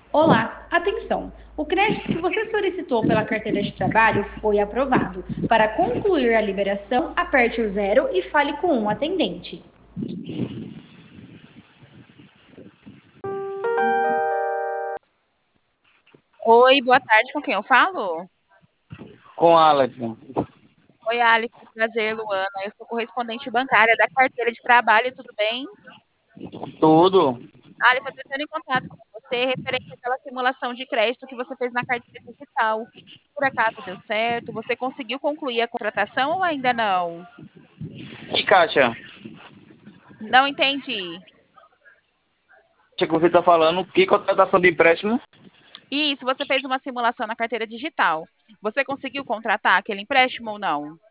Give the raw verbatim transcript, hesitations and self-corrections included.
Olá, atenção! O crédito que você solicitou pela carteira de trabalho foi aprovado. Para concluir a liberação, aperte o zero e fale com um atendente. Oi, boa tarde, com quem eu falo? Com Alex. Oi, Alice, prazer, Luana. Eu sou correspondente bancária da carteira de trabalho, tudo bem? Tudo. Alice, eu estou entrando em contato com você referente àquela simulação de crédito que você fez na carteira digital. Por acaso deu certo? Você conseguiu concluir a contratação ou ainda não? Que caixa? Não entendi. Caixa que você está falando? Que contratação de empréstimo? Isso, você fez uma simulação na carteira digital. Você conseguiu contratar aquele empréstimo ou não?